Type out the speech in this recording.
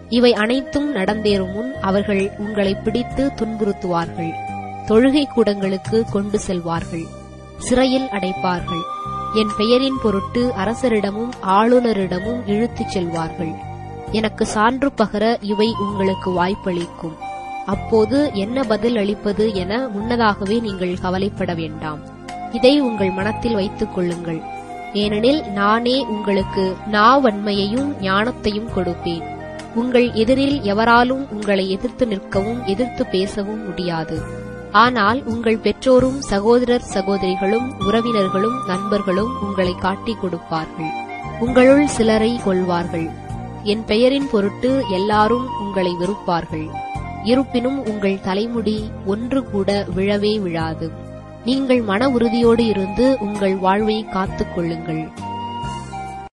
இவை அனைத்தும் நடந்தேறும் முன் அவர்கள் உங்களை பிடித்து துன்புறுத்துவார்கள். தொழுகை கூடங்களுக்கு கொண்டு செல்வார்கள். சிறையில் அடைப்பார்கள். என் பெயரின் பொருட்டு அரசரிடமும் ஆளுநரிடமும் இழுத்துச் செல்வார்கள். எனக்கு சான்று பகர இவை உங்களுக்கு வாய்ப்பளிக்கும். அப்போது என்ன பதில் அளிப்பது என முன்னதாகவே நீங்கள் கவலைப்பட வேண்டாம். இதை உங்கள் மனத்தில் வைத்துக் கொள்ளுங்கள். ஏனெனில் நானே உங்களுக்கு நாவன்மையையும் ஞானத்தையும் கொடுப்பேன். உங்கள் எதிரில் எவராலும் உங்களை எதிர்த்து நிற்கவும் எதிர்த்து பேசவும் முடியாது. ஆனால் உங்கள் பெற்றோரும் சகோதரர் சகோதரிகளும் உறவினர்களும் நண்பர்களும் உங்களை காட்டிக் கொடுப்பார்கள். உங்களுள் சிலரை கொல்வார்கள். என் பெயரின் பொருட்டு எல்லாரும் உங்களை வெறுப்பார்கள். இருப்பினும் உங்கள் தலைமுடி ஒன்று கூட விழவே விழாது. நீங்கள் மன உறுதியோடு இருந்து உங்கள் வாழ்வை காத்துக் கொள்ளுங்கள்.